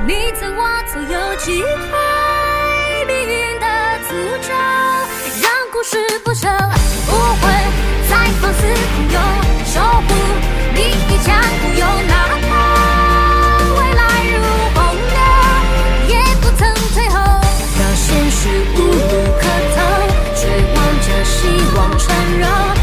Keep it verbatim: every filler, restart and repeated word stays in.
你曾挖走有机会命运的诅咒，让故事不朽，不会再放肆空有，守护你一腔孤勇，哪怕未来如洪流，也不曾退后。当现实无路可逃，绝望着希望缠绕。